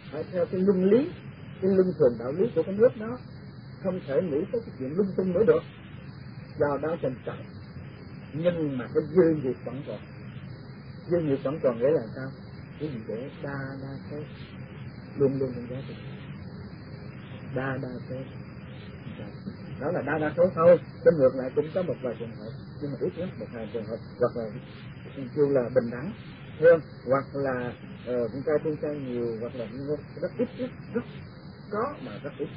phải theo cái luân lý, cái luân thường đạo lý của cái nước đó, không thể nghĩ tới cái chuyện lung tung nữa được. Do đó trân trọng, nhưng mà cái dư nghiệp vẫn còn. Dư nghiệp vẫn còn nghĩa là sao? Cái gì để đa số, luôn luôn trong giá trị đa số. Đó là đa số thôi. Cái ngược lại cũng có một vài trường hợp, nhưng mà ít lắm, một vài trường hợp, hoặc là kêu là bình đẳng, hơn, hoặc là con trai thương trai nhiều, hoặc là rất ít lắm, rất có mà rất ít.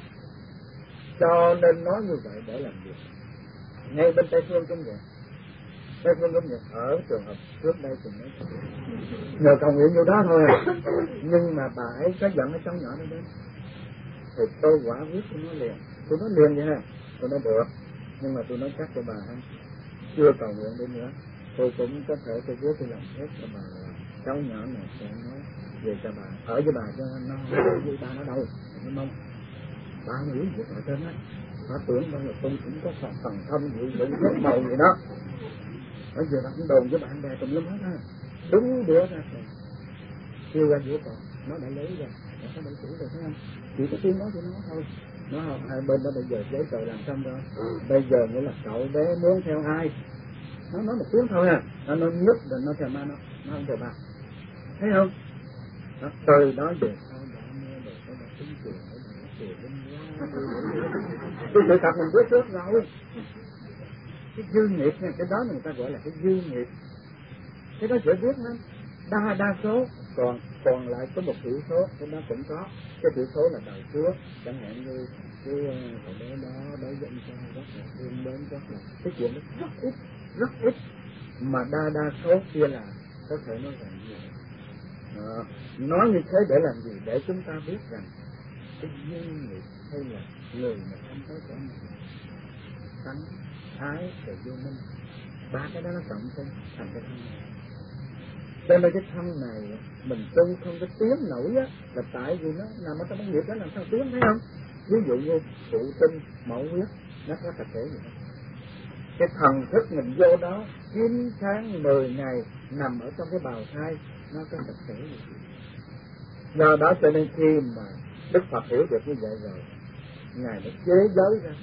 Cho nên nói như vậy để làm việc. Ngay bên Tây Phương cũng vậy. Tây Phương cũng vậy. Ở trường hợp trước đây thì nói nhờ cầu nguyện nhiều đó thôi à. Nhưng mà bà ấy có giận ở trong nhỏ đó đến, thì tôi quả quyết tôi nói liền. Tôi nói liền vậy ha. Tôi nói được, nhưng mà tôi nói chắc cho bà ha, chưa cầu nguyện đi nữa, tôi cũng có thể tôi viết tôi làm hết cho bà là cháu nhỏ này sẽ nói về cho bà, ở với bà cho nó với ba nó đâu, nó mong ba nó yếu việc ở trên á, nó tưởng đâu là tôi cũng có phần thân vụ rất màu vậy đó. Bây giờ nó cũng đồn với bạn bè tùm lum hết ha, đúng bữa ra rồi kêu ra giữa còn nó đã lấy rồi, nó có đầy đủ rồi thấy không? Chỉ có tiếng nói của nó thôi. Nó không, hai bên đó bây giờ giấy tờ làm xong rồi, bây giờ nghĩa là cậu bé muốn theo ai, nó nói một tiếng thôi à, nó nhất rồi nó theo ma, nó không theo ba, thấy không? Đó, từ đó về sau đã nghe được có một tiếng chuyện để mà nó cười lên quá. Cái sự thật mình biết trước rồi. Cái dư nghiệp nha, cái đó người ta gọi là cái dư nghiệp. Cái đó dễ biết lắm. Đa số, còn lại có một thiểu số, cái đó cũng có. Cái thiểu số là đời trước, chẳng hạn như cái cậu bé đó đối với anh trai rất là thương mến, rất là cái chuyện đó rất ít, mà đa số kia là có thể nói rằng gì? Nói như thế để làm gì? Để chúng ta biết rằng cái dư nghiệp hay là người mà không tới chỗ này, tánh, ái, và vô minh, ba cái đó nó cộng thêm thành cái thân này. Cho nên cái thân này mình tu không có tiến nổi á, là tại vì nó nằm ở trong cái nghiệp đó, làm sao tiến, thấy không? Ví dụ như phụ tinh, mẫu huyết, nó có thật thể gì đó. Cái thần thức mình vô đó 9 tháng 10 ngày nằm ở trong cái bào thai, nó có thật thể gì. Do đó cho nên khi mà Đức Phật hiểu được như vậy rồi, Ngài mới chế giới ra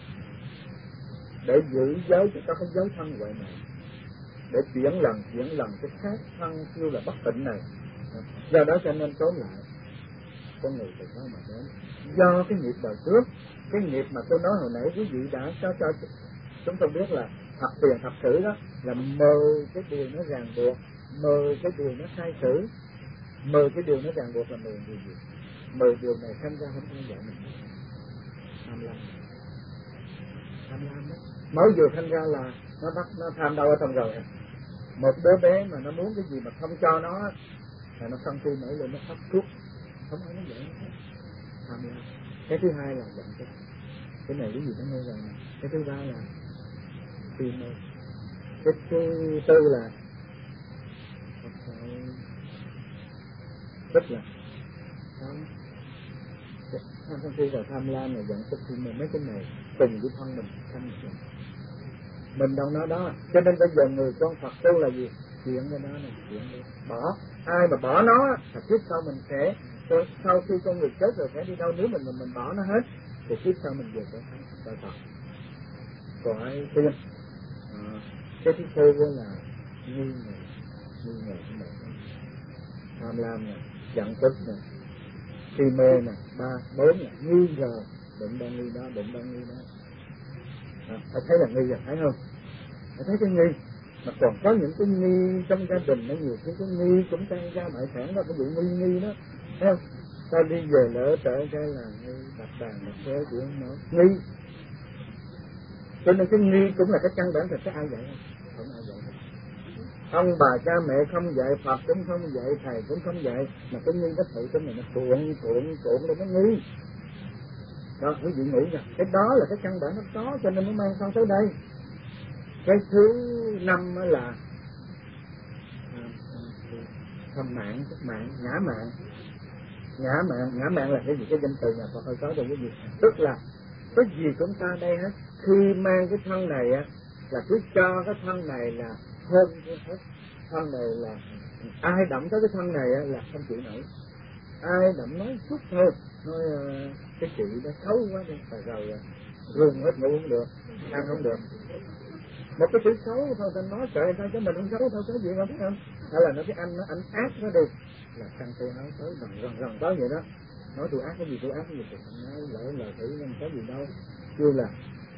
để giữ giới cho cái giới thân huệ này, để chuyển lần cái khác thân kêu là bất tịnh này. Do đó cho nên tóm lại con người từ đó mà đến do cái nghiệp đời trước, cái nghiệp mà tôi nói hồi nãy quý vị đã cho chúng tôi biết là thập tiền thập sử đó là 10 cái điều nó ràng buộc, 10 cái điều nó sai sử, 10 cái điều nó ràng buộc là 10 điều gì? 10 điều này tham gia không ai dạy mình. Tham lam đó, mới vừa tham gia là nó tham đâu ở trong rồi. Một đứa bé mà nó muốn cái gì mà không cho nó là nó sân si nổi lên, nó khóc thuốc, không ai nói vậy. Tham lam. Cái thứ hai là giận tức, cái này cái gì nó nghe rồi. Cái thứ ba là si mê. Cái thứ tư là tức là tham si và tham lam là giận tức si mê. Mấy cái này từng cái thân mình thanh nhẹ, mình đâu nói đó. Cho nên bây giờ người con Phật tu là gì? Chuyện cái đó là chuyện đi bỏ. Ai mà bỏ nó thì kiếp sau mình sẽ, sau khi con người chết rồi sẽ đi đâu? Nếu mình bỏ nó hết thì kiếp sau mình về tới Phật. Còn ai tiên cái thứ tư đó là nghi ngờ cái này, tham lam nè, giận tức nè, si mê nè, 3, 4 là nghi ngờ, định đang nghi đó. Phải thấy là nghi rồi, thấy không? Phải thấy cái nghi. Mà còn có những cái nghi trong gia đình nó nhiều cái nghi cũng tăng gia bại sản đó, cái vụ nghi đó, thấy không? Ta đi về lỡ trở cái là nghi, đặt bàn đặt thế của nó nghi. Cho nên cái nghi cũng là cái căn bản. Thật cái ai dạy không ai dạy. Ông bà cha mẹ không dạy, Phật cũng không dạy, thầy cũng không dạy, mà cái nghi nó tự cái này nó cuộn lên nó nghi. Đó, quý vị nghĩ rằng cái đó là cái căn bản nó có, cho nên nó mang con tới đây. Cái thứ 5 là thầm mạng, ngã mạng là cái gì? Cái danh từ nhà Phật hơi có rồi cái gì? Tức là cái gì chúng ta đây hết, khi mang cái thân này á, là cứ cho cái thân này là hơn hết. Thân này là ai động tới cái thân này á là không chịu nổi. ai đậm nói chút thôi, nói cái chị nó xấu quá đi, rồi run hết, ngủ không được, ăn không được. Một cái chữ xấu thôi ta nói trời sao, chứ mình không xấu thôi, cái gì không biết không? Hay là nói cái anh nó anh ác nó đi, là thằng tôi nói tới gần tới vậy đó, nói tôi ác cái gì, tôi ác cái gì, tôi nói lỡ lời thử nên có gì đâu, kêu là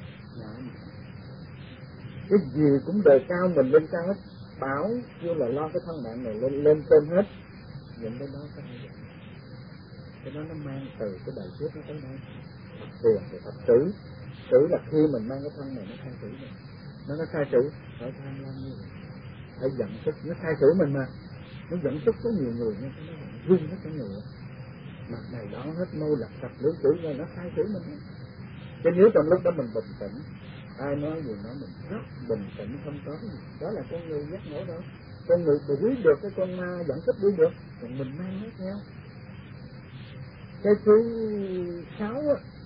cái gì cũng đề cao mình lên cao hết, bảo kêu là lo cái thân mạng này lên trên hết, những cái đó có hay vậy. Cái đó nó mang từ cái đời trước nó tới đây. Tiền thì thật xử là khi mình mang cái thân này nó khai xử mình, nó khai xử phải tham lam như vậy, phải giận sức, nó khai xử mình mà, nó giận sức có nhiều người nhưng nó rung hết cả người, mặt này đó hết môi lặt sạch lưỡi chữ ra, nó khai xử mình. Chứ nếu trong lúc đó mình bình tĩnh, ai nói gì nói mình rất bình tĩnh, không có gì, đó là con người giác ngộ đó. Con người đuổi được cái con ma dẫn sức đuổi được, còn mình mang nó theo. Cái thứ sáu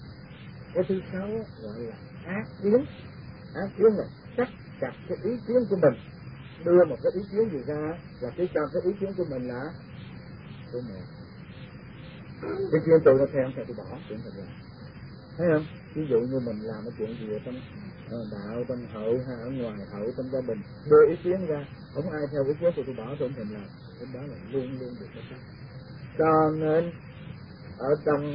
gọi là ác kiến. Ác kiến là chắc chặt cái ý kiến của mình, đưa một cái ý kiến gì ra là cứ cho cái ý kiến của mình là của mình. Cái chuyện tôi nó theo tôi bỏ chuyện thật là, thấy không? Ví dụ như mình làm cái chuyện gì ở trong đạo, trong hậu hay ở ngoài hậu, trong gia đình, đưa ý kiến ra, không ai theo ý kiến tôi bỏ, tôi không thèm làm. Cái đó là luôn luôn được cái đó. Cho nên ở trong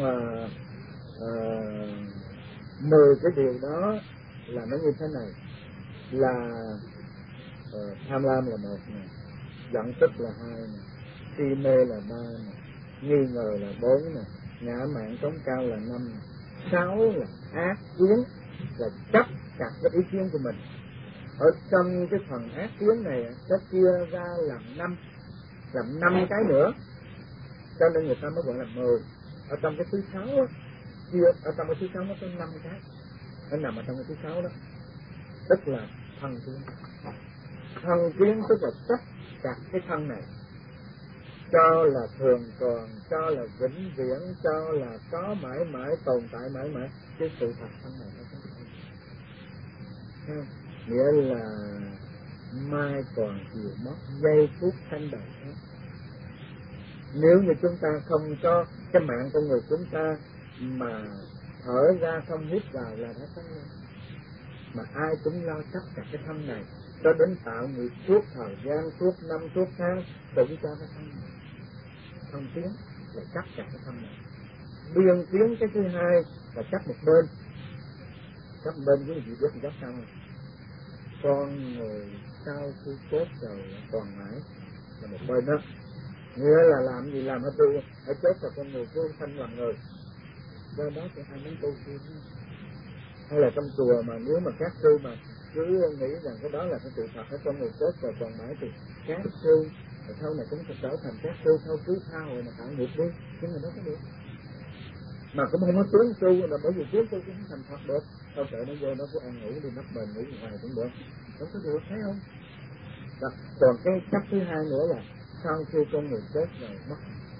10 cái điều đó là nó như thế này, là tham lam là 1 này, giận tức là 2 này, si mê là 3 này, nghi ngờ là 4 này, ngã mạn sống cao là 5 này, 6 là ác kiến, là chấp chặt cái ý kiến của mình. Ở trong cái phần ác kiến này sẽ chia ra làm 5 cái nữa, cho nên người ta mới gọi là 10. Ở trong cái thứ 6 chia ở trong cái thứ 6 nó có 5 cái, nó nằm ở trong cái thứ 6 đó, tức là thân kiến. Thân kiến tức là chấp chặt cái thân này, cho là thường còn, cho là vĩnh viễn, cho là có mãi mãi, tồn tại mãi mãi. Cái sự thật thân này nó không, nghĩa là mai còn chiều mất, giây phút thanh đời hết. Nếu như chúng ta không có cái mạng con người chúng ta mà thở ra không hít vào là đã sống lên. Mà ai cũng lo chấp chặt cái thân này, cho đến tạo nghiệp suốt thời gian, suốt năm, suốt tháng, cũng cho cái thân này. Thân tiến là chấp chặt cái thân này. Biên tiến cái thứ hai là chấp một bên. Chấp một bên với gì biết chấp sao không? Con người sau khi chết rồi còn mãi là một bên đó. Nghĩa là làm gì làm hết tôi, hãy chết rồi con người cứ sanh làm người. Do đó thì ai muốn tu tiên. Hay là trong chùa mà nếu mà các sư mà cứ nghĩ rằng cái đó là cái sự thật, ở trong người chết rồi còn mãi thì các sư sau này cũng sẽ trở thành các sư, sau cứ tha hồi mà tạo nghiệp đi, chứ người đó có được. Mà cũng không có tướng sư, là bởi vì tướng sư cũng không thành Phật được. Sao sợ nó vô nó cứ ăn ngủ đi nắp bền ngủ hoài cũng được, không có được, thấy không? Đó. Còn cái cách thứ hai nữa là sau khi con người chết rồi mất.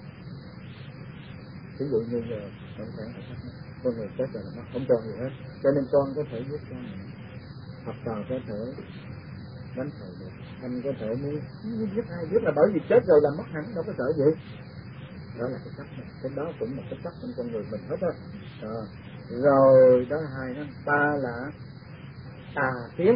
Ví dụ như giờ không thể con người chết rồi là mất, không còn gì hết, cho nên con có thể giết con mình, học trò có thể đánh thầy được, anh có thể muốn giết ai giết, là bởi vì chết rồi là mất hẳn, đâu có sợ gì. Đó là cái cách này, cái đó cũng là cái cách trong con người mình hết á. Rồi đó hai nó ta là tà kiến.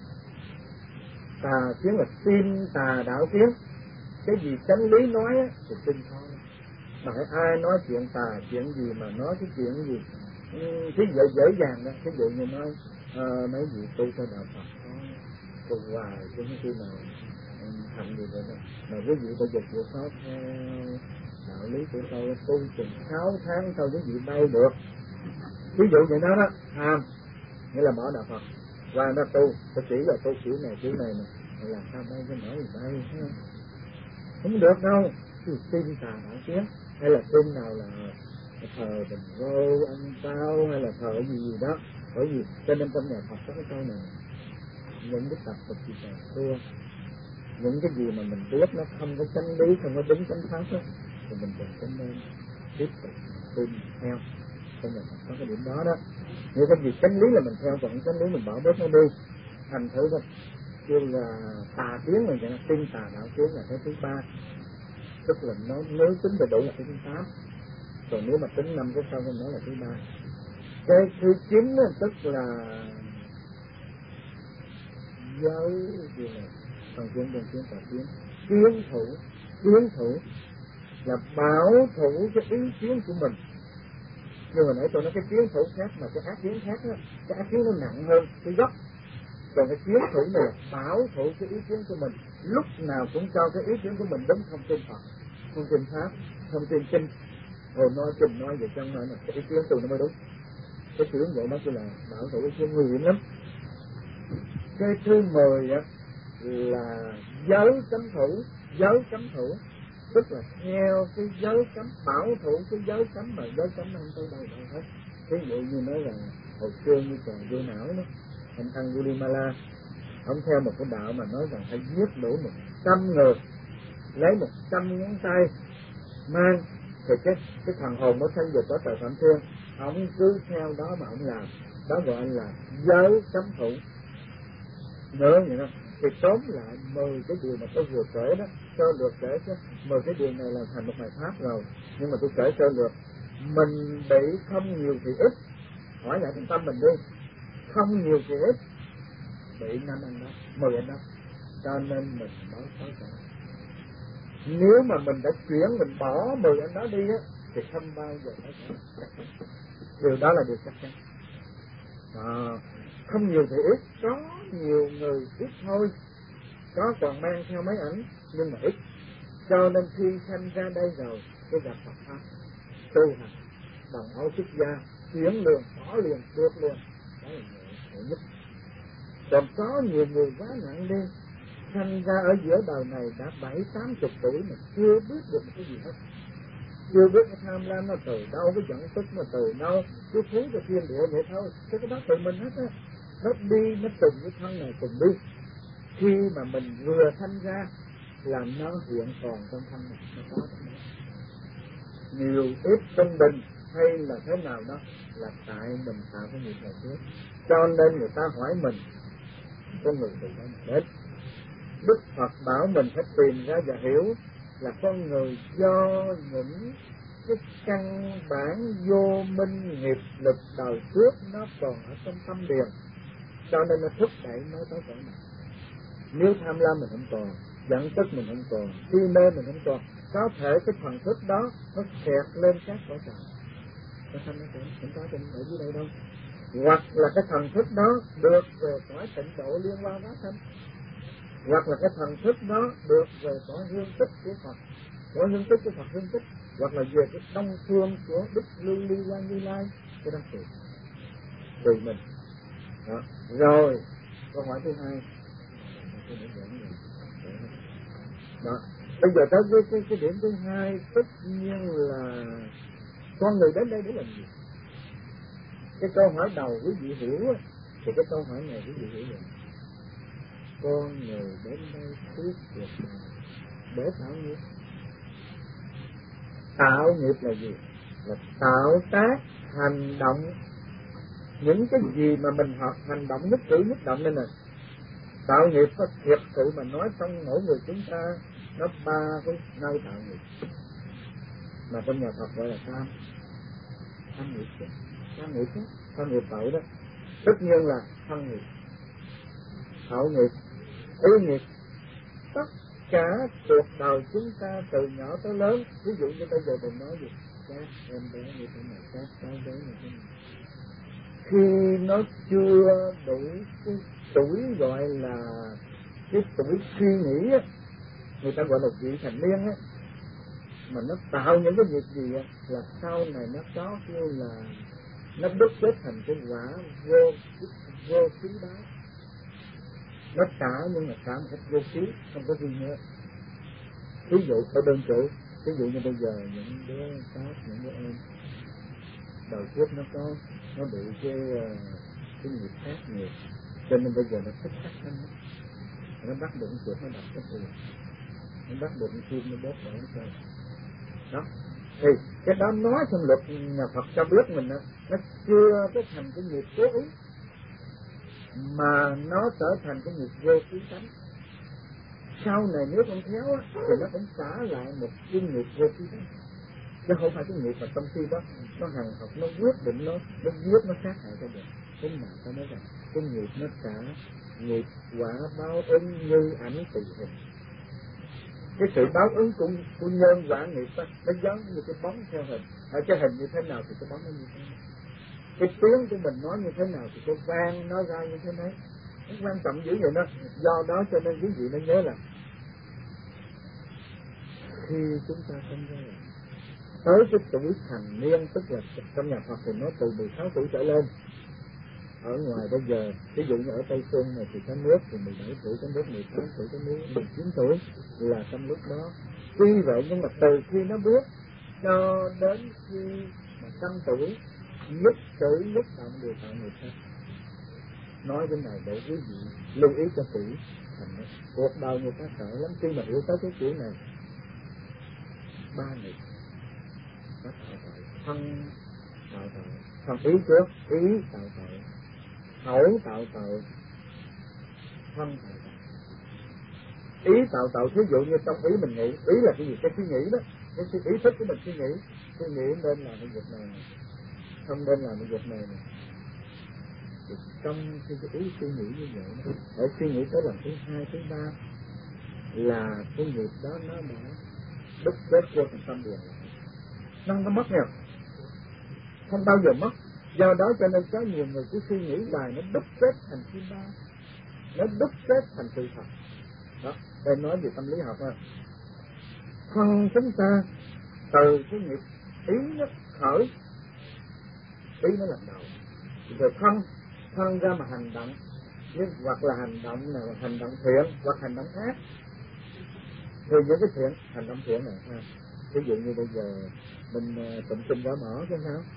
Tà kiến là tin tà đạo kiến. Cái gì chánh lý nói á, thì tin thôi. Mà ai nói chuyện tà, chuyện gì mà nói cái chuyện gì cái dễ dàng đó. Ví dụ như nói mấy vị tu theo đạo Phật tu hoài chứ không khi nào thành gì vậy đó. Mà quý vị bây giờ chịu khó theo đạo lý của tôi tu chừng 6 tháng sau quý vị bay được. Ví dụ như đó đó, tham nghĩa là bỏ đạo Phật qua nó tu, tôi chỉ là tu kiểu này nè, làm sao bay cái nổi gì bay, không được đâu. Tin tà đạo kiến, hay là tin nào là thờ Bình Vô, ăn Tao, hay là thờ gì đó. Bởi vì cho nên trong nhà Phật có cái câu này, những cái tập tục gì càng xưa, những cái gì mà mình biết nó không có chánh lý, không có đúng chánh pháp đó, thì mình đừng có nên tiếp tục tin theo. Trong nhà Phật có cái điểm đó đó. Như cái gì chánh lý là mình theo, còn chánh lý mình bỏ bớt nó đi. Thành thử đó kêu là tà kiến, mình tin tà đạo kiến là cái thứ ba. tức là nó nếu tính đầy đủ là cái thứ 8, còn nếu mà tính 5 cái sau thì nó là thứ 3. Cái thứ 9 tức là giới gì này, phần kiến đồng kiến và kiến thủ là bảo thủ cái ý kiến của mình. Nhưng mà nãy tôi nói cái kiến thủ khác mà cái ác kiến khác đó, cái ác kiến nó nặng hơn cái gốc. Còn cái kiến thủ này là bảo thủ cái ý kiến của mình, lúc nào cũng cho cái ý kiến của mình đúng thông tin Phật, thông tin Pháp, thông tin kinh. Rồi nói trình nói về trong này là cái ý kiến tôi nó mới đúng. Cái kiểu vậy đó là bảo thủ ý kiến nguy hiểm lắm. Cái thứ 10 là giới cấm thủ, tức là theo cái giới cấm, bảo thủ cái giới cấm mà giới cấm nó không tới đâu hết. Ví dụ như nói là hồi xưa như trò vô não đó, ông Angulimala, ông theo một cái đạo mà nói rằng phải giết đủ 100 người, lấy 100 ngón tay mang, thì cái thằng hồn nó sanh về có trời phạm thiên, ông cứ theo đó mà ông làm, đó gọi là giới cấm thủ. Nhớ vậy đó. Thì tóm lại 10 cái điều mà tôi vừa kể đó, sơ lược kể chứ 10 cái điều này là thành một bài pháp rồi, nhưng mà tôi kể sơ lược. Mình bị không nhiều thì ít, hỏi lại trong tâm mình đi, không nhiều thì ít, bị 5 anh đó, 10 anh đó, cho nên mình nói xấu cả. Nếu mà mình đã chuyển, mình bỏ 10 anh đó đi á, thì không bao giờ nói xấu. Điều đó là điều chắc chắn. Không nhiều thì ít, có nhiều người ít thôi, có còn mang theo mấy ảnh nhưng mà ít. Cho nên khi sanh ra đây rồi, cái gặp Phật pháp tu hành bằng áo xuất gia, chuyển liền, bỏ liền, được liền, đó là nhẹ nhất. Còn có nhiều người quá nặng đi, sanh ra ở giữa đời này đã 70-80 tuổi mà chưa biết được một cái gì hết, chưa biết cái tham lam nó từ đâu, cái giận tức nó từ đâu, cứ thú cho thiên địa vậy thôi. Cái đó từ mình hết á, nó đi nó từng cái thân này từng đi. Khi mà mình vừa sanh ra là nó hiện còn trong thân này, nó có trong đó. Nhiều ít trung bình hay là thế nào đó là tại mình tạo cái nghiệp này trước. Cho nên người ta hỏi mình, con người từ đó mà đến. Đức Phật bảo mình phải tìm ra và hiểu là con người do những cái căn bản vô minh nghiệp lực đời trước nó còn ở trong tâm điền, cho nên nó thúc đẩy nói tới chỗ này. Nếu tham lam mình không còn, giận tức mình không còn, si mê mình không còn, có thể cái thần thức đó nó xẹt lên các cõi trời. Cái thanh nó không có trên ở dưới đây đâu. Hoặc là cái thần thức đó được về cõi tịnh độ liên quan hóa thân, hoặc là cái thần thức đó được về cõi hương tích của Phật, cõi hương tích của Phật hương tích, hoặc là về cái đông phương của Đức Lưu Ly Quan Như Lai, cái đó tùy mình. Đó. Rồi câu hỏi thứ hai. Đó. Bây giờ tới cái điểm thứ hai, tất nhiên là con người đến đây để làm gì? Cái câu hỏi đầu quý vị hiểu thì cái câu hỏi này quý vị hiểu rồi. Con người đến đây suốt cuộc đời để tạo nghiệp. Tạo nghiệp là gì? Là tạo tác hành động, những cái gì mà mình học hành động nhất cử nhất động nên là tạo nghiệp. Có thiệt sự mà nói trong mỗi người chúng ta nó 3 cái nơi tạo nghiệp mà trong nhà Phật gọi là tham nghiệp chứ, tham nghiệp tội đó. Tất nhiên là thân nghiệp, tạo nghiệp, ý nghiệp. Tất cả cuộc đời chúng ta từ nhỏ tới lớn, ví dụ như bây giờ mình nói gì các em bé như thế này, các cháu bé như thế này, khi nó chưa đủ cái tuổi gọi là cái tuổi suy nghĩ á, người ta gọi là vị thành niên á, mà nó tạo những cái việc gì á, là sau này nó có kêu là nó đúc kết thành cái quả vô phí đó. Nó trả nhưng mà trả một cách vô phí, không có gì nữa. Ví dụ ở đơn cử, ví dụ như bây giờ những đứa khác, những đứa em đầu trước nó bị cái nghiệp khác nhiều, cho nên bây giờ nó thích sắc thân, nó bắt được chuột nó đập cái tiền, nó bắt được chim nó bóp vào nó chơi. Đó thì cái đó nói trong luật nhà Phật cho biết mình đó, nó chưa có thành cái nghiệp cố ý mà nó trở thành cái nghiệp vô phí tánh. sau này nếu không khéo á, thì nó cũng trả lại một cái nghiệp vô tri đó, chứ không phải cái nghiệp mà trong khi đó nó hằng học, nó quyết định, nó giết, nó sát hại cho được. Thế mà ta nói rằng cái nghiệp nó trả nghiệp quả báo ứng như ảnh tùy hình. Cái sự báo ứng của nhân quả nghiệp đó, nó giống như cái bóng theo hình. Ở cái hình như thế nào thì cái bóng nó như thế nào. Cái tiếng của mình nói như thế nào thì cái vang nó ra như thế đấy. Nó quan trọng dữ vậy đó. Do đó cho nên quý vị nên nhớ là khi chúng ta không ra là tới cái tuổi thành niên, tức là trong nhà Phật thì nói từ 16 tuổi trở lên. Ở ngoài bây giờ, ví dụ như ở Tây Phương này thì có nước thì 17 tuổi, có nước 18 tuổi, có nước 19 tuổi, là trong lúc đó. Tuy vậy nhưng mà từ khi nó bước cho đến khi mà 100 tuổi, nhất cử nhất động đều tạo nghiệp hết. Nói cái này để quý vị lưu ý cho kỹ. Cuộc đời người ta sợ lắm khi mà hiểu tới cái kiểu này. 3 nghiệp nó tạo tội, thân tạo tội, thân ý trước, ý tạo tội, khẩu tạo tội, thân tạo tội. Ý tạo tội, ví dụ như trong ý mình nghĩ, ý là cái gì? Cái suy nghĩ đó, cái ý thức của mình suy nghĩ nên làm cái việc này, không nên làm cái việc này. Thì trong cái ý suy nghĩ như vậy, để suy nghĩ tới lần thứ 2, thứ 3 là cái nghiệp đó nó đã đúc kết vô thành tâm điện, nó không có mất nha, không bao giờ mất. Do đó cho nên có nhiều người cứ suy nghĩ hoài, nó đúc kết thành thứ 3, nó đúc kết thành sự thật. Đó, đây nói về tâm lý học ha. Thân chúng ta từ cái nghiệp ý nó khởi, ý nó làm đầu, rồi thân ra mà hành động, nhưng hoặc là hành động nào hành động thiện hoặc hành động ác. Thì những cái thiện, hành động thiện này ha, ví dụ như bây giờ mình tụng kinh gõ mỏ chứ sao,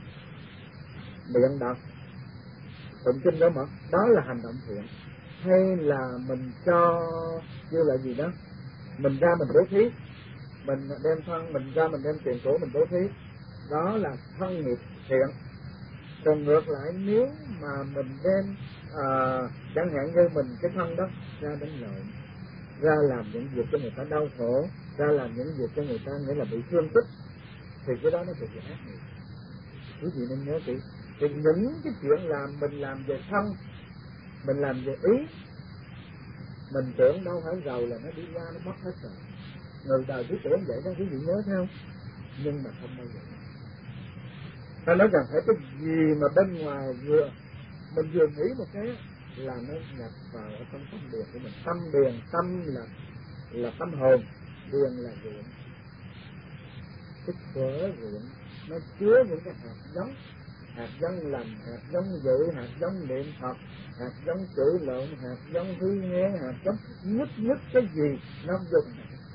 miệng đọc tụng kinh gõ mỏ, đó là hành động thiện. Hay là mình cho như là gì đó, mình ra mình bố thí, mình đem thân mình ra, mình đem tiền của mình bố thí, đó là thân nghiệp thiện. Còn ngược lại nếu mà mình đem chẳng hạn như mình cái thân đó ra đánh lộn, ra làm những việc cho người ta đau khổ, ra làm những việc cho người ta nghĩa là bị thương tích, thì cái đó nó thuộc về ác nghiệp. Quý vị nên nhớ kỹ, thì những cái chuyện làm mình làm về thân, mình làm về ý, mình tưởng đâu phải rồi là nó đi qua nó mất hết rồi. Người đời cứ tưởng vậy đó, quý vị nhớ theo, nhưng mà không bao giờ. Ta nói rằng phải cái gì mà bên ngoài mình vừa nghĩ một cái là nó nhập vào ở trong tâm điền của mình. Tâm điền, tâm là tâm hồn, điền là ruộng. Cái vỡ ruộng nó chứa những cái hạt giống lành, hạt giống dự, hạt giống niệm Phật, hạt giống chữ lộn, hạt giống hư nghe, hạt giống nhất cái gì nó dùng.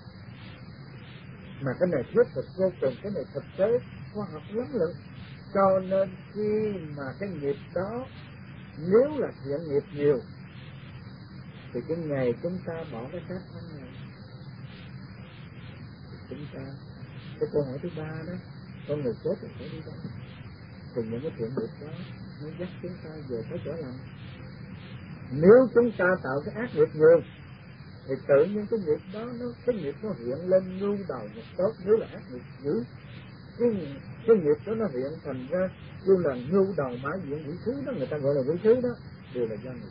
Mà cái này thuyết thực vô cùng, cái này thực tế khoa học lắm lượng. Cho nên khi mà cái nghiệp đó nếu là thiện nghiệp nhiều thì cái ngày chúng ta bỏ cái xác thân này, chúng ta, cái câu hỏi thứ 3 đó, con người chết thì sẽ đi đâu? Thì những cái thiện nghiệp đó nó dắt chúng ta về tới chỗ lành. Nếu chúng ta tạo cái ác nghiệp nhiều thì tự nhiên cái nghiệp đó cái nghiệp nó hiện lên nhu đầu một tốt. Nếu là ác nghiệp dữ, cái nghiệp đó nó hiện thành ra như là nhu đầu mãi diện quỷ thứ đó, người ta gọi là quỷ thứ đó, đều là do nghiệp.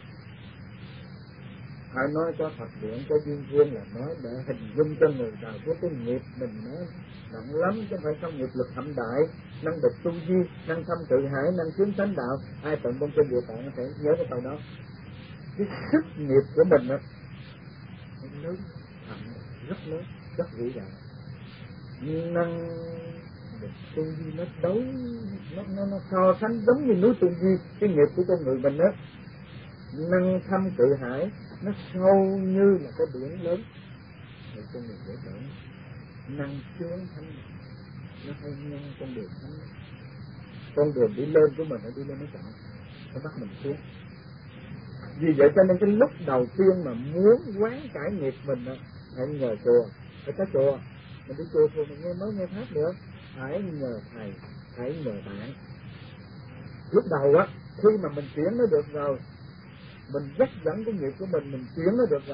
Phải nói cho Phật điện, cho duyên duyên là nói để hình dung cho người nào có cái nghiệp mình nó nặng lắm, chứ không phải trong nghiệp lực thậm đại, năng địch tu di, năng thâm tự hải, năng chứng thánh đạo. Ai tận công trên địa tạng có thể nhớ cái câu đó. Cái sức nghiệp của mình đó, nó lớn, rất lớn, rất vĩ đại. Năng địch tu di nó đấu, nó so sánh giống như núi tu di, cái nghiệp của con người mình đó. Năng thâm tự hải, nó sâu như là cái biển lớn, thì con người dễ tưởng. Năng chướng thánh, nó hay nhân con đường thánh, con đường đi lên của mình, nó đi lên nó chọn, nó bắt mình xuống. Vì vậy cho nên cái lúc đầu tiên mà muốn quán cải nghiệp mình hãy nhờ chùa, phải có chùa. Mình đi chùa thì mình mới nghe pháp được, hãy nhờ thầy, hãy nhờ bạn. Lúc đầu á, khi mà mình chuyển nó được rồi, mình dắt dẫn cái nghiệp của mình chuyển nó được rồi,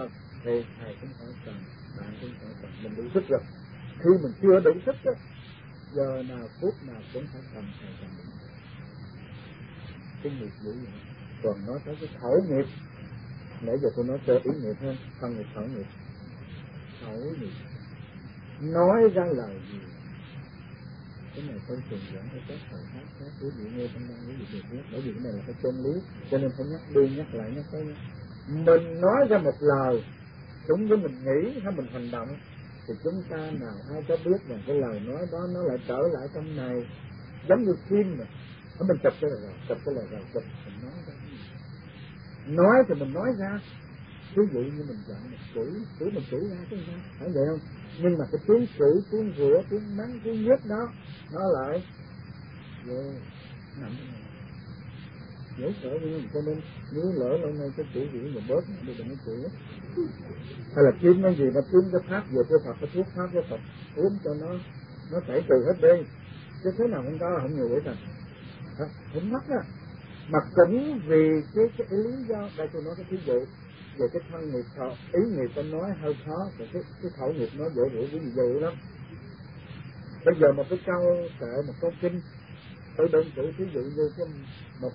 thì thầy cũng phải cần, bạn cũng phải cần. Mình đủ sức rồi. Khi mình chưa đủ sức đó, giờ nào phút nào cũng phải cần thầy cần đủ. Cái nghiệp dữ vậy. Còn nói tới cái khẩu nghiệp, nãy giờ tôi nói chơi ý nghiệp hơn, thân nghiệp khẩu nghiệp. Khẩu nghiệp nói ra lời gì, cái này tôi thường dẫn cho các thầy khác quý vị nghe trong đây quý vị được biết, bởi vì cái này là cái chân lý, cho nên phải nhắc đi nhắc lại nhắc tới. Mình nói ra một lời đúng với mình nghĩ hay mình hành động thì chúng ta nào ai có biết rằng cái lời nói đó nó lại trở lại trong này, giống như phim mà mình chụp cái lời rồi, chụp cái lời rồi, chụp mình nói thì mình nói ra. Ví dụ như mình giận mình chửi mình chửi ra chứ sao, phải vậy không? Nhưng mà cái tiếng chửi, tiếng rủa, tiếng mắng, tiếng giết đó nó lại vô nằm dễ sợ luôn. Cho nên nếu lỡ lâu nay cái chửi gì mà bớt đi đừng có chửi. Hay là kiếm cái gì mà kiếm cái pháp về cái Phật, cái thuốc pháp cái Phật uống cho nó tẩy trừ hết đi, chứ thế nào không có không nhiều vậy rồi không mất á. Mà cũng vì cái lý do đây tôi nói cái ví dụ về cái thân nghiệp thọ, ý nghiệp tôi nói hơi khó, còn cái khẩu nghiệp nó dễ hiểu cái gì dễ lắm. Bây giờ một cái câu kệ, một câu kinh, tôi đơn cử ví dụ như một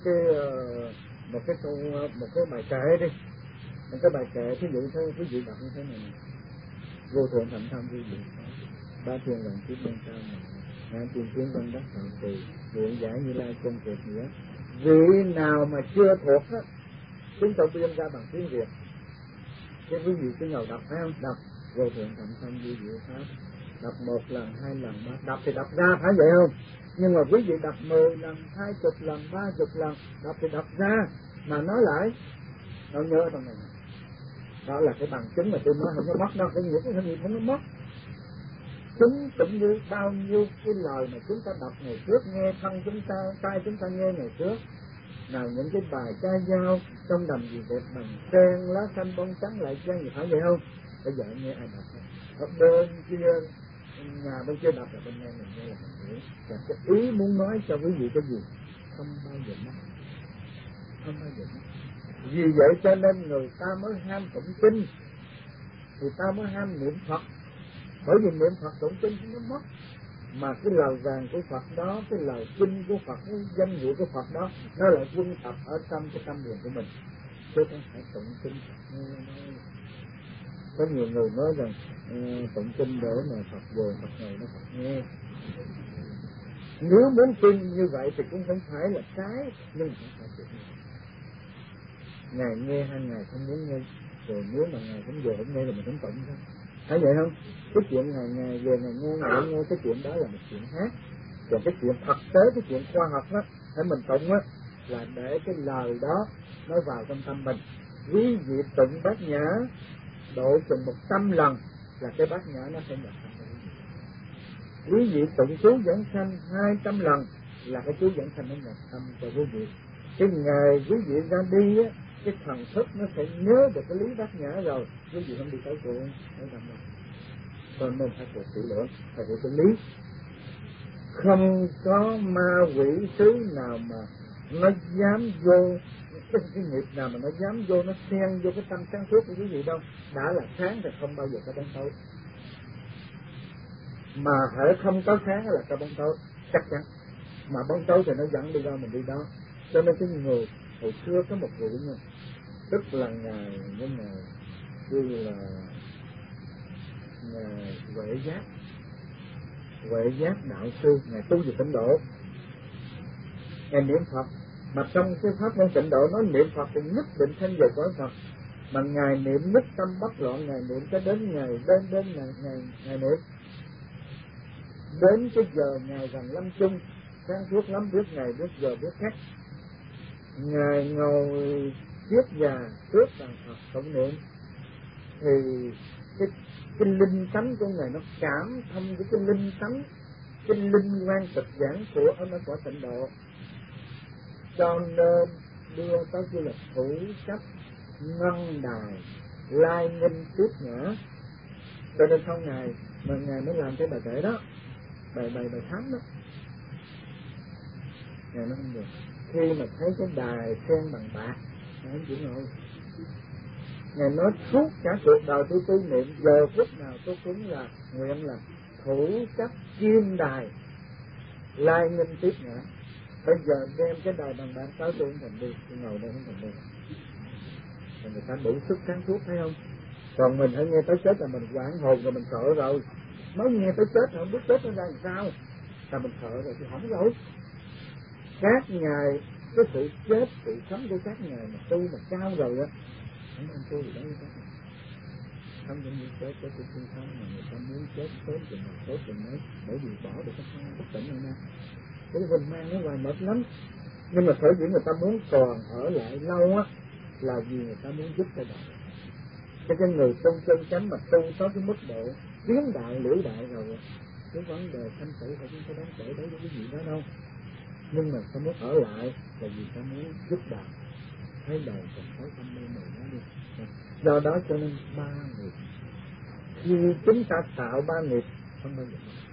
cái bài kệ đi, một cái bài kệ ví dụ thế quý vị đọc như thế này: vô thượng thạnh thâm quý vị, ba thiên lần kiếp bên cao này, ngàn tiền tiến văn đắc thọ trì, nguyện giải như lai chân tuyệt nghĩa. Vị nào mà chưa thuộc á, chúng tôi biên ra bằng tiếng Việt. Cái quý vị cứ ngồi đọc phải không? Đọc vô thượng thạnh thâm quý vị pháp, đọc 1 lần, 2 lần, 3, đọc thì đọc ra phải vậy không? Nhưng mà quý vị đọc 10 lần, 20 lần, 30 lần, đọc thì đọc ra, mà nói lại đâu nhớ trong này. Đó là cái bằng chứng mà tôi nói không có mất đâu, cái nghĩa cái gì không có mất. Chúng cũng như bao nhiêu cái lời mà chúng ta đọc ngày trước, nghe thân chúng ta, tai chúng ta nghe ngày trước, nào những cái bài ca dao trong đầm gì đẹp bằng sen lá xanh bông trắng lại trang gì phải vậy không? Bây giờ nghe ai đọc không? Ở bên kia nhà bên kia đọc là bên đây mình nghe là mình hiểu. Và cái ý muốn nói cho quý vị cái gì không bao giờ mất, không bao giờ mất. Vì vậy cho nên người ta mới ham tụng kinh, người ta mới ham niệm Phật, bởi vì niệm Phật tụng kinh nó mất. Mà cái lời vàng của Phật đó, cái lời kinh của Phật, cái danh hiệu của Phật đó, nó lại quân tập ở trong cái tâm điền của mình, chứ không phải tụng kinh Phật nghe. Có nhiều người nói rằng tụng kinh để mà Phật về, Phật này nó Phật nghe. Nếu muốn tin như vậy thì cũng không phải là trái, nhưng không phải chuyện này. Ngài nghe hay Ngài không muốn nghe, rồi nếu mà Ngài không về không nghe là mình không tụng thôi. Thấy vậy không? Cái chuyện Ngài về Ngài nghe cái chuyện đó là một chuyện khác. Còn cái chuyện thực tế, cái chuyện khoa học đó,ให้mình tụng á, là để cái lời đó nó vào trong tâm mình. Quý vị tụng bát nhã độ chừng 100 lần là cái bát nhã nó sẽ nhập tâm của quý vị. Quý vị tụng chú giảng sanh 200 lần là cái chú giảng sanh nó nhập tâm cho quý vị. Cái ngày quý vị ra đi á, cái thần thức nó sẽ nhớ được cái lý bát nhã rồi, quý vị không đi tới chuyện tới tâm đâu. Cho nên phải thuộc kỹ lưỡng, phải thuộc cái lý. Không có ma quỷ sứ nào mà nó dám vô, cái nghiệp nào mà nó dám vô, nó xen vô cái tâm sáng suốt của quý vị đâu. Đã là sáng thì không bao giờ có bóng tối, mà hễ không có sáng là có bóng tối chắc chắn. Mà bóng tối thì nó dẫn đi đâu mình đi đó. Cho nên cái người hồi xưa có một vị nha, tức là ngài như là ngài Huệ Giác đạo sư, ngài tu về tịnh độ, ngài niệm Phật. Mà trong cái pháp môn tịnh độ nói niệm Phật thì nhất định thanh về cõi Phật. Mà ngài niệm nhất tâm bất loạn, ngài niệm cho đến ngày ngài niệm đến cái giờ ngài gần lâm chung, sáng suốt lắm, biết ngày biết giờ biết cách. Ngài ngồi viết già trước bàn Phật tụng niệm thì cái linh tánh của ngài nó cảm thông với cái linh tánh, cái linh quan thực giảng của ở quả tịnh độ, cho nên đưa tới cái là thủ chấp ngân đài lai nghinh tiếp ngã. Cho nên sau ngày mà ngài mới làm cái bài kệ đó, bài thánh đó, ngài nói không được. Khi mà thấy cái đài sen bằng bạc, ngài không chịu nổi, Ngài nói suốt cả cuộc đời tôi tu niệm, giờ phút nào tôi cũng là nguyện là thủ cấp kim đài lai nghinh tiếp ngã. Bây giờ đem cái đài bằng bạc tới tôi không thành đi, tôi ngồi đây không thành đi. Rồi người ta đủ sức sáng suốt, thấy không? Còn mình hãy nghe tới chết là mình hoảng hồn rồi, mình sợ rồi. Mới nghe tới chết không biết chết nó ra làm sao, là mình sợ rồi thì hỏng rồi. Các ngài cái sự chết, sự sống của các ngài mà tu mà cao rồi á, không ăn tôi gì đó với các ngài. Không giống như chết của sinh sống mà người ta muốn chết sớm chừng nào tốt chừng đấy để bị bỏ được cái thân bất tỉnh này nè. Cái hình mang nó hoài mệt lắm. Nhưng mà sở dĩ người ta muốn còn ở lại lâu á là vì người ta muốn giúp cho đời. Cái người tu chân chánh mà tu tới cái mức độ tiến đại lưỡi đại rồi, cái vấn đề sanh tử phải chúng ta đáng kể đối với cái gì đó đâu. Nhưng mà ta muốn ở lại là vì ta muốn giúp đời, thấy đời còn thấy tâm mê mờ nó đi. Do đó cho nên ba nghiệp, khi chúng ta tạo ba nghiệp không bao giờ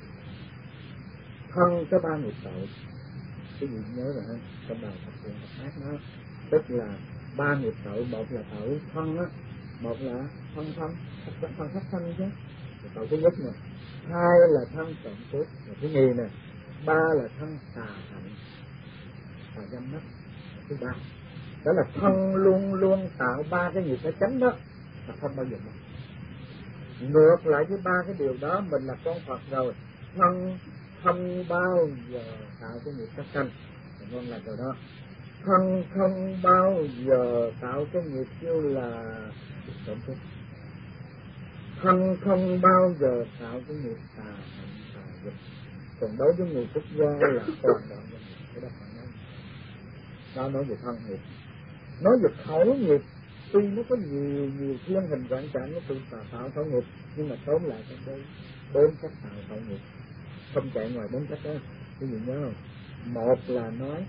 thân có ba nghiệp tội. Cái gì nhớ rồi ha, trong bài Phật thiện Phật ác nó tức là ba nghiệp tội. Một là tội thân á, một là thân thất thân chứ, tội thứ nhất nè. Hai là thân trộm cướp là thứ nhì nè. Ba là thân tà hạnh, tà dâm mắt thứ ba. Đó là thân luôn luôn tạo ba cái nghiệp phải tránh đó, mà không bao giờ mất. Ngược lại với ba cái điều đó, mình là con Phật rồi, thân không bao giờ tạo cái nghiệp sát sanh, ngon lành rồi đó. Thân không bao giờ tạo cái nghiệp kêu là trộm cướp. Thân không bao giờ tạo cái nghiệp tà hạnh tà dục. Còn đối với người xuất gia là toàn đoạn nghiệp. Cái đó phải nói. Đó nói về thân nghiệp. Nói về khẩu nghiệp, tuy nó có nhiều thiên hình vạn trạng nó tự tạo khẩu nghiệp, nhưng mà tóm lại cái bốn cách tạo khẩu nghiệp, không chạy ngoài bốn cách đó. Cái gì nhớ không? Một là nói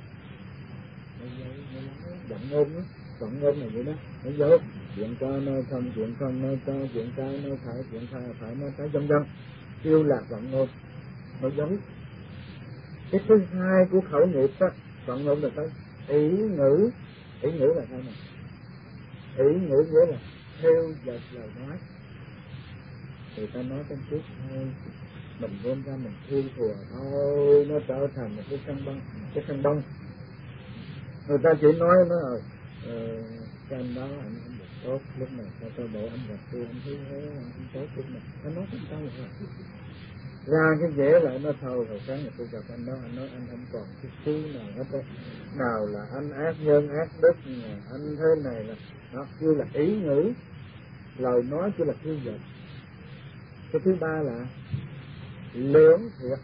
giọng ngôn đó, giọng ngôn là vậy đó, nói dối, chuyện cho nói không, chuyện không nói cho, chuyện trái nói phải, chuyện phải nói trái, vân vân, kêu là giọng ngôn, nói dối. Cái thứ hai của khẩu nghiệp đó, giọng ngôn là cái ý ngữ. Ý ngữ là sao nào? Ý ngữ nghĩa là theo dệt lời nói. Người ta nói trong trước thôi, mình đem ra mình thương thùa thôi, nó trở thành một cái khăn bông. Người ta chỉ nói nó là cái anh đó anh không được tốt, lúc này sao tôi bộ anh gặp tôi anh thấy thế anh không tốt, lúc này anh nói không sao rồi ra cái dễ lại nó thôi. Hồi sáng ngày tôi gặp anh đó, anh nói anh không còn cái thứ nào hết đó, nào là anh ác nhân ác đức, anh thế này là nó kêu là ý ngữ, lời nói kêu là kêu dệt. Cái thứ ba là lưỡng thiệt.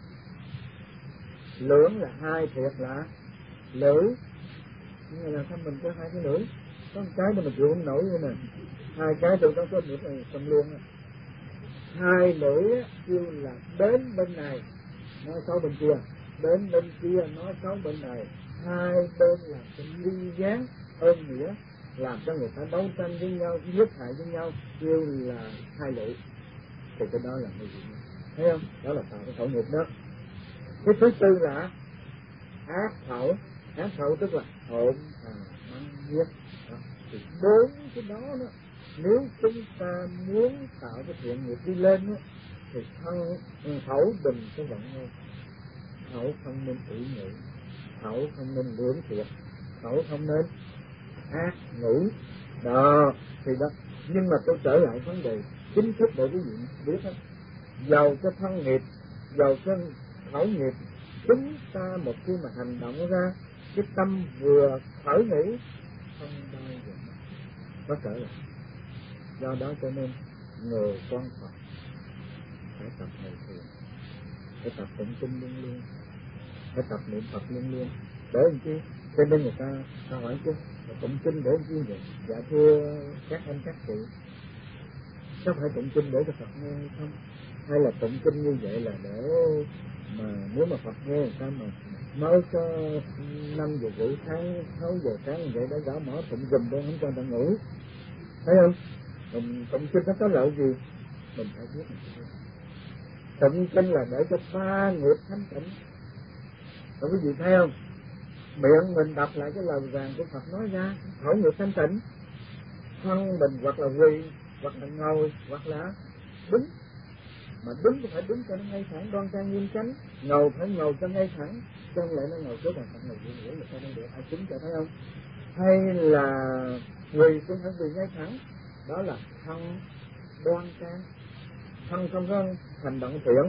Lưỡng là hai, thiệt là lưỡi. Nhưng là sao mình có hai cái lưỡi, có một cái mà mình chịu không nổi nữa nè, hai cái tôi có được này xong luôn á. Hai lưỡi kêu là đến bên này nói xấu bên kia, đến bên kia nói xấu bên này, hai bên là cái ly gián ơn nghĩa, làm cho người ta đấu tranh với nhau, giết hại với nhau, kêu là hai lưỡi. Thì cái đó là cái gì? Thấy không? Đó là tạo cái khẩu nghiệp đó. Cái thứ tư là ác khẩu. Ác khẩu tức là hỗn mắng giết. Thì bốn cái đó đó, nếu chúng ta muốn tạo cái thiện nghiệp đi lên đó, thì khẩu đừng có giận ngôn, khẩu không nên ủy ngữ, khẩu không nên lưỡng thiệt, khẩu không nên ác ngữ đó. Thì đó, nhưng mà tôi trở lại vấn đề chính thức để quý vị biết đó, giàu cho thân nghiệp, giàu cho khẩu nghiệp, chúng ta một khi mà hành động ra, cái tâm vừa khởi nghĩ không bao giờ có trở lại. Do đó cho nên người con Phật phải tập hồi thiền, phải tập tụng kinh luôn luôn, phải tập niệm Phật luôn luôn. Để làm chi? Cho nên người ta hỏi chứ tụng kinh để làm chi vậy? Dạ thưa các anh các chị, có phải tụng kinh để cho Phật nghe hay không? Hay là tụng kinh như vậy là để mà nếu mà Phật nghe người ta mà mới có 5 giờ rưỡi sáng, 6 giờ sáng như vậy đã gõ mở tụng dùm để không cho người ta ngủ, thấy không? Mình tụng kinh nó có lợi gì? Mình phải biết mình tụng kinh là để cho ba nghiệp thanh tịnh. Rồi quý vị thấy không? Miệng mình đọc lại cái lời vàng của Phật nói ra, khẩu nghiệp thanh tịnh. thân mình hoặc là quỳ, hoặc là ngồi, hoặc là đứng. Mà đứng thì phải đứng cho nó ngay thẳng, đoan trang nghiêm chánh, ngồi phải ngồi cho ngay thẳng, chứ không lẽ nó ngồi trước bàn thẳng ngồi nghĩa là sao không được, ai chứng cho thấy không? Hay là quỳ cũng phải quỳ ngay thẳng, đó là thân đoan trang, thân không có hành động thiện.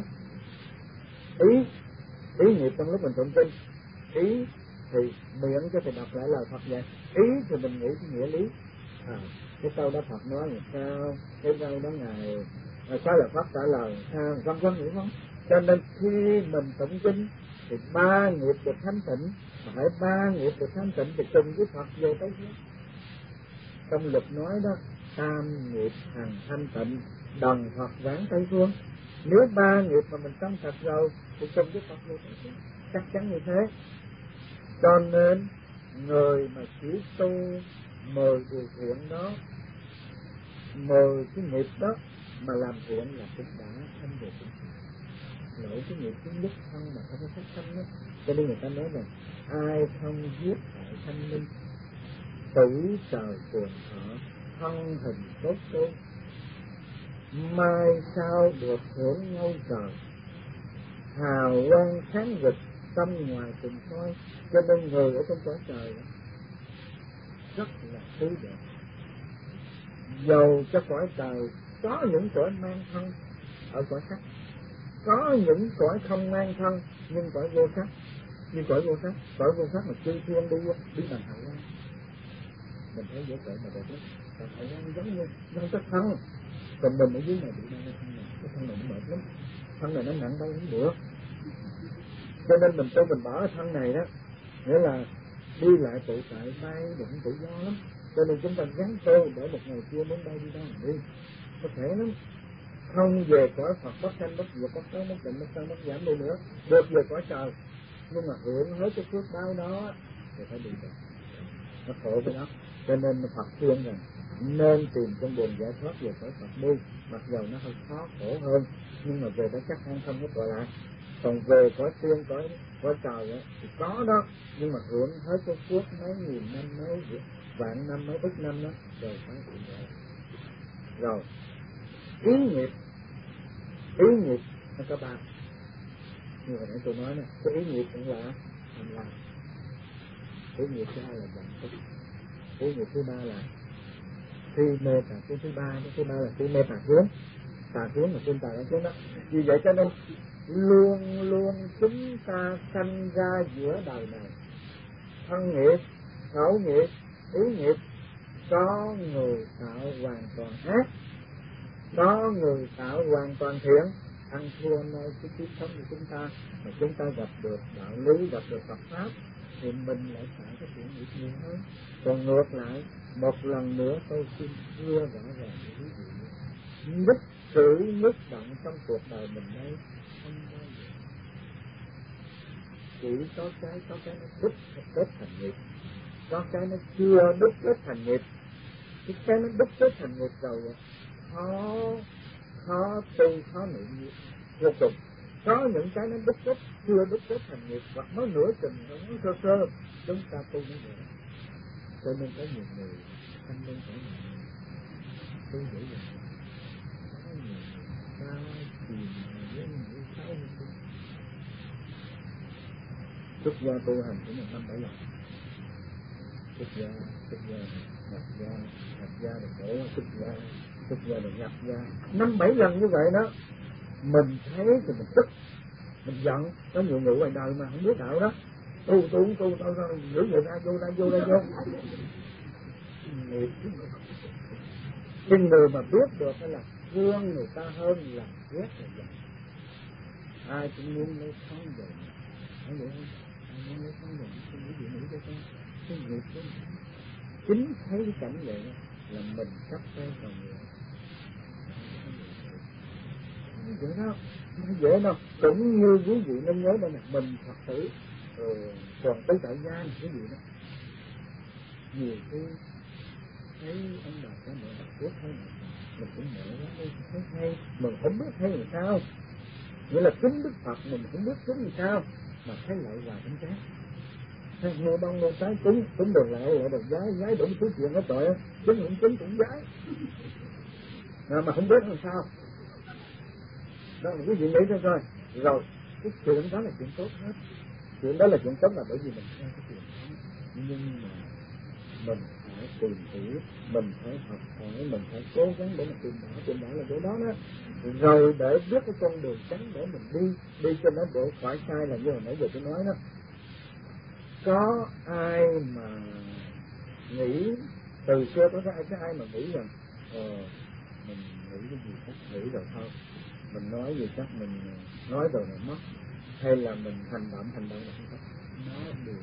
Ý nghiệp trong lúc mình tụng kinh, ý thì miệng cho thì đọc lại lời Phật vậy, ý thì mình nghĩ cái nghĩa lý. Cái câu đó Phật nói làm sao, cái câu đó Ngài có là Pháp trả lời sao, vân vân, hiểu không? Cho nên khi mình tụng kinh thì ba nghiệp được thanh tịnh, mà phải ba nghiệp được thanh tịnh thì cùng với Phật về tới chứ. Trong luật nói đó, tam nghiệp hằng thanh tịnh, đồng Phật vãng Tây Phương. Nếu ba nghiệp mà mình trong sạch rồi thì cùng với Phật về tới chứ, chắc chắn như thế. Cho nên người mà chỉ tu 10 điều thiện đó, 10 cái nghiệp đó mà làm thiện là cũng đã thanh được. Lỗi cái nghiệp thứ nhất thân mà không có sát sanh đó. Cho nên người ta nói rằng ai không giết hại thanh minh, tử trời trường thọ, thân hình tốt tốt, mai sau được hưởng ngôi trời, hào quang sáng rực tâm ngoài cùng soi. Cho nên người ở trong cõi trời đó, rất là thú đẹp. Dầu cho cõi trời có những cõi mang thân ở cõi sắc, có những cõi không mang thân nhưng cõi vô sắc, như cõi vô sắc mà chư thiên đi bằng hào quang, mình thấy dễ cỡ mà đẹp lắm. Còn hào quang giống như nó không có thân, còn mình ở dưới này bị đau cái thân này, cái thân này nó mệt lắm, thân này nó nặng đâu cũng được. Cho nên mình tôi mình bỏ cái thân này đó, nghĩa là đi lại tự tại bay đụng tự do lắm. Cho nên chúng ta gắn tô để một ngày kia muốn bay đi đâu mà đi, có thể lắm. Không về cõi Phật bất sanh bất diệt, bất xấu bất định, bất tăng bất giảm đi nữa, được về cõi trời, nhưng mà hưởng hết cái phước báo đó thì phải đi được, nó khổ với nó. Cho nên Phật khuyên rằng nên tìm con đường giải thoát về cõi Phật đi, mặc dầu nó hơi khó khổ hơn, nhưng mà về đó chắc ăn không có gọi lại. Còn về cõi tiên, cõi trời đó, thì có đó, nhưng mà hưởng hết cái phước mấy nghìn năm, mấy vạn năm, mấy ức năm đó rồi phải chịu rồi. Ý nghiệp nó có ba, như hồi nãy tôi nói nè, cái ý nghiệp cũng là tham lam, ý nghiệp thứ hai là giận tức, ý nghiệp thứ ba là si mê tà kiến, thứ ba là si mê tà kiến là tin tà kiến đó. Vì vậy cho nên luôn luôn chúng ta sanh ra giữa đời này, thân nghiệp, khẩu nghiệp, ý nghiệp, có người tạo hoàn toàn ác, có người tạo hoàn toàn thiện. Ăn thua nơi cái kiếp sống của chúng ta, mà chúng ta gặp được đạo lý, gặp được Phật pháp thì mình lại tạo cái thiện nghiệp nhiều hơn. Còn ngược lại, một lần nữa tôi xin thưa rõ ràng với quý vị, nhất cử nhất động trong cuộc đời mình đây không bao giờ chỉ có cái nó đúc kết thành nghiệp, có cái nó chưa đúc kết thành nghiệp. Cái nó đúc kết thành nghiệp rồi khó tu, khó niệm vô cùng. Có những cái nó đúc kết chưa đúc kết thành nghiệp, hoặc nó nửa chừng, nó sơ chúng ta tu như vậy. Cho nên có nhiều người thanh niên phải tu dễ dàng, có nhiều người ta tìm với những cái xuất gia tu hành cũng là 5-7 lần. Xuất gia nhập gia được khổ, xuất gia được nhập gia 5-7 lần như vậy đó. Mình thấy thì mình tức, mình giận. Có nhiều người ngoài đời mà không biết đạo đó, tu giữ người ra vô nghiệp. Cái người mà biết được hay là thương người ta hơn là ghét người giận. Ai cũng muốn lấy thắng vậy, phải vậy không? Ai muốn lấy thắng vậy, không nghĩ gì nữa cho ta. Cái nghiệp đó chính thấy cái cảnh vậy là mình sắp tay còn người. Không dễ đâu, không dễ đâu. Cũng như quý vị nên nhớ đây là mình Phật tử còn tới tại gia này cái gì đó, nhiều khi thấy ông bà cha mẹ Phật quốc hay là mình cũng mở quá đi, thấy hay, mình không biết hay làm sao, nghĩa là kính Đức Phật mình không biết kính làm sao, mà thấy lợi hoài không chán. mua bông mua trái cúng được lại được đủ thứ chuyện đó trời ơi, chứng cũng gái mà không biết làm sao. Đó là cái gì nghĩ thôi coi. Rồi cái chuyện đó là chuyện tốt hết, chuyện đó là chuyện tốt là bởi vì mình theo cái chuyện đó, nhưng mà mình phải tìm hiểu, mình phải học hỏi, mình phải cố gắng để mình tìm rõ là chỗ đó đó, rồi để biết cái con đường tránh để mình đi cho nó đỡ khỏi sai. Là như hồi nãy giờ tôi nói đó, có ai mà nghĩ từ xưa có ai mà nghĩ rằng mình nghĩ cái gì chắc nghĩ rồi thôi, mình nói gì chắc mình nói rồi là mất, hay là mình hành động là không có, nó đều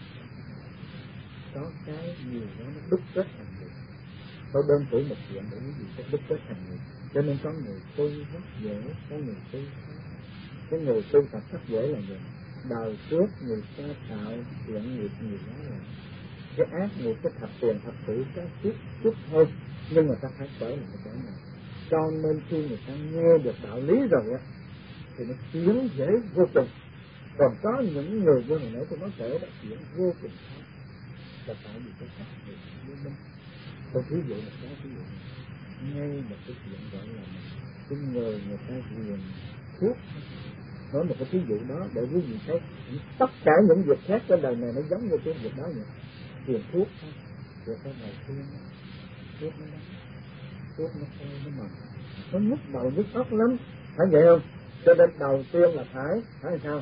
có cái nhiều nó đúc kết thành người. Tôi đơn cử một chuyện để cái gì cái đúc kết thành người. Cho nên có người tu rất dễ, có người tu khó. Cái người tu tập rất dễ là gì? Đời trước người ta tạo chuyện nghiệp nhiều quá rồi, cái ác nghiệp, cái thập tiền thập tử cái chút thôi, nhưng mà ta phải trở lại cái này. Cho nên khi người ta nghe được đạo lý rồi á thì nó chuyển dễ vô cùng. Còn có những người như hồi nãy tôi nói kể đã chuyển vô cùng khó, là tại vì cái thập nghiệp vô minh. Tôi ví dụ một cái ví dụ ngay một cái chuyện gọi là cái người ta ghiền thuốc, nói một cái ví dụ đó để quý vị thấy tất cả những việc khác trên đời này nó giống như cái việc đó vậy. Tiền thuốc thôi, việc cái đầu tiên thuốc nó đắng, thuốc nó sôi nó mầm, nó nhức đầu nhức óc lắm, phải vậy không? Cho nên đầu tiên là phải sao?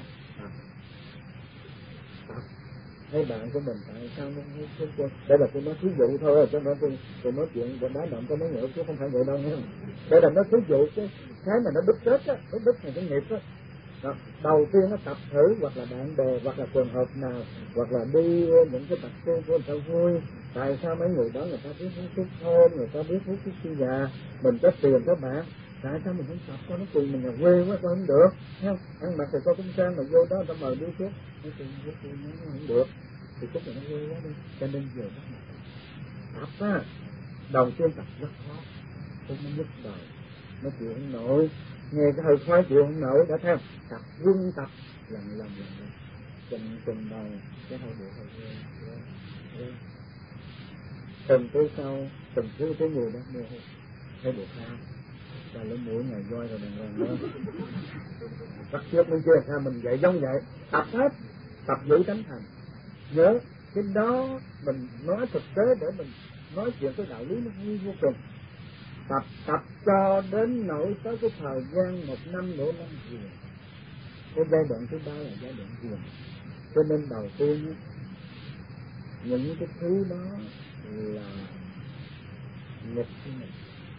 Tập. Hay bạn của mình tại sao không đây là tôi nói ví dụ thôi, cho nên tôi nói chuyện của đá động có nói nhẹ chứ không phải vậy đâu nha. Đây là nói ví dụ cái mà nó đứt kết á, nó đứt thành cái nghiệp á. Đầu tiên nó tập thử, hoặc là bạn bè, hoặc là trường hợp nào, hoặc là đi những cái tập trung của người ta vui. Tại sao mấy người đó người ta biết hút thuốc thơm, người ta biết hút thuốc xì già, mình có tiền các bạn, tại sao mình không tập cho nó tiền mình là quê quá sao không được, thấy không? Ăn mặc thì có cũng sang mà vô đó người ta mời đi thuốc, nó tiền hút thuốc nó không được, thì chắc là nó quê quá đi. Cho nên giờ tập á, đầu tiên tập rất khó, không có nhức đầu, nó chịu không nổi, nghe cái hơi khó chịu không nổi, đã thấy không? Tập quân tập lần chừng đầu cái hơi bộ hơi tuần tới sau tuần thứ cái người đó mua hơi bộ cao và lấy mũi ngày voi rồi đàng hoàng đó bắt trước mình chưa sao mình dạy giống vậy, tập hết, tập giữ tánh thành. Nhớ cái đó mình nói thực tế để mình nói chuyện cái đạo lý nó vui vô cùng. Tập cho đến nỗi tới cái thời gian 1 năm nửa năm thiền. Cái giai đoạn thứ ba là giai đoạn thiền. Cho nên đầu tiên những cái thứ đó là nghịch với mình,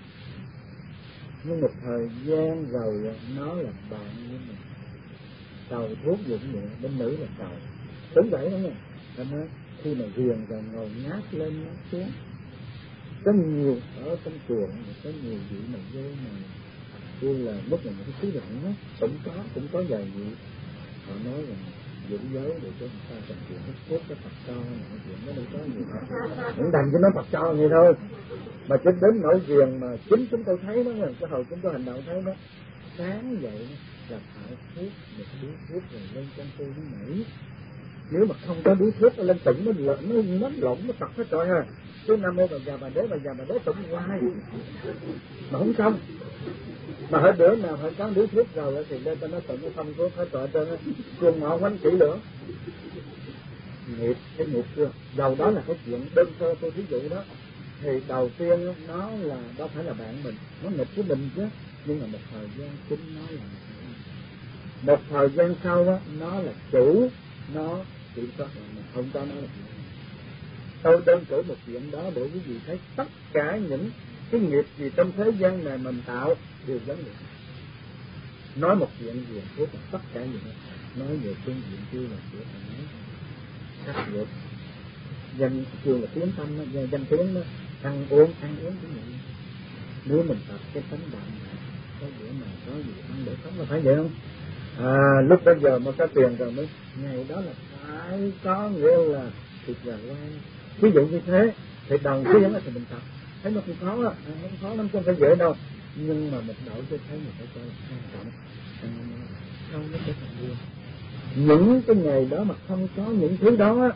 nhưng một thời gian rồi nó là bạn với mình. Cầu thuốc gì cũng vậy, bên nữ là cầu đúng vậy đó nha. Cho nên khi mà thiền rồi ngồi ngáp lên ngáp xuống, có nhiều ở trong chùa có nhiều vị mà vô mà như là lúc là một cái thứ lạnh đó, cũng có vài vị họ nói là giữ giới để cho người ta trò chuyện hút thuốc cái Phật cho mọi chuyện nó đâu có gì hết, cũng đành cho nó Phật cho vậy thôi. Mà chính đến nỗi riêng mà chính chúng tôi thấy đó, cái hồi chúng tôi hành động thấy đó, sáng dậy là phải thuốc một điếu thuốc rồi lên trong tôi nó nảy. Nếu mà không có điếu thuốc nó lên tỉnh nó lộn nó Phật hết trời ha. Cứ Nam Mô Bà già bà đế tụng hoài mà không xong. Mà hết bữa nào phải có điếu thuốc rồi thì lên cho nó tụng nó xong thuốc hết rồi trên chuông ngọ quanh kỹ lưỡng. Cái nghiệp chưa dầu đó là cái chuyện đơn sơ tôi ví dụ đó, thì đầu tiên nó là đâu phải là bạn mình, nó nghịch với mình chứ, nhưng mà một thời gian chính nó là một thời gian sau đó nó là chủ, nó kiểm soát mình không cho nó là chuyện. Tôi đơn cử một chuyện đó để quý vị thấy tất cả những cái nghiệp gì trong thế gian này mình tạo đều giống vậy. Nói một chuyện gì hết tất cả gì hết. Nói về phương diện kia là của thằng sắc dục, danh kêu là tiếng tâm, danh tiếng đó, ăn uống cũng vậy. Nếu mình tập cái tánh đạm này, có bữa nào có gì ăn để sống là phải vậy không? Lúc bây giờ mà có tiền rồi mới ngày đó là phải có, nghĩa là thịt gà quay. Ví dụ như thế thì đầu tiên thì mình tập thấy nó không khó, không khó lắm, không phải dễ đâu, nhưng mà mình đậu cho thấy mình phải coi là quan trọng, không nó sẽ thành vui. Những cái ngày đó mà không có những thứ đó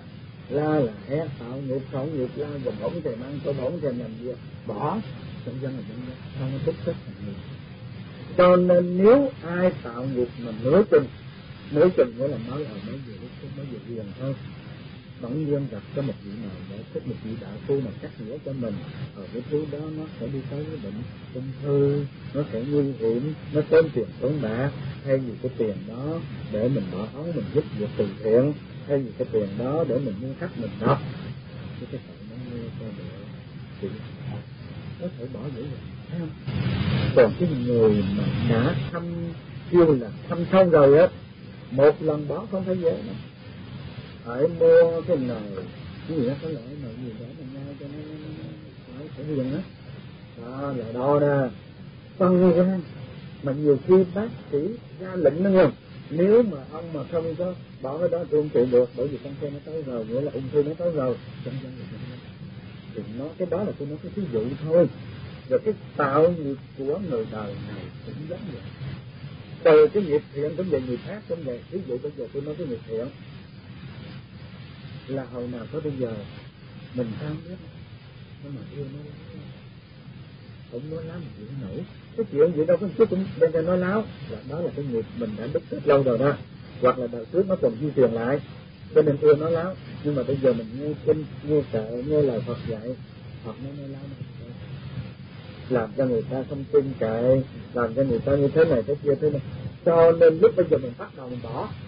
la là hé, tạo nghiệp khẩu nghiệp la và bổn thèm ăn tôi bổn thèm làm gì bỏ, trong dân là dân không có thích thành nghiệp. Cho nên nếu ai tạo nghiệp mà nửa chừng nghĩa là mới về riêng thôi, bỗng nhiên gặp có một vị nào để thích một vị đạo tu mà cắt nghĩa cho mình, cái thứ đó nó sẽ đi tới cái bệnh ung thư, nó sẽ nguy hiểm, nó tốn tiền tốn bạc, hay vì cái tiền đó để mình bỏ ống mình giúp việc từ thiện, hay vì cái tiền đó để mình mua sách mình đọc, cái tội nó mua cho được có thể bỏ dễ dàng, thấy không? Còn cái người mà đã kêu là thăm sâu rồi á, một lần bỏ không phải dễ đâu. Phải mua cái này, cái gì đó có loại này gì đó mình ngay cho nó phải hiền đó. Đó là đo nè. Phân ra mà nhiều khi bác sĩ ra lệnh đó nghe. Nếu mà ông mà không có bỏ cái đó thì không trị được, bởi vì cancer nó tới rồi, nghĩa là ung thư nó tới rồi. Thì nó cái đó là tôi nói cái ví dụ thôi. Rồi cái tạo nghiệp của người đời này cũng giống vậy. Từ cái nghiệp thiện cũng về nghiệp ác cũng vậy. Ví dụ bây giờ tôi nói cái nghiệp thiện là hồi nào có bây giờ mình sao biết, nhưng mà yêu nó cũng nói láo mà chịu nổi. Cái chuyện gì đâu có chút cũng đem ra nói láo, là đó là cái nghiệp mình đã đứt rất lâu rồi đó, hoặc là đời trước nó còn di truyền lại, cho nên yêu nói láo. Nhưng mà bây giờ mình nghe kinh, nghe kệ, nghe lời Phật dạy, Phật nói láo này, làm cho người ta không tin kệ, làm cho người ta như thế này thế kia thế này. Cho nên lúc bây giờ mình bắt đầu mình bỏ,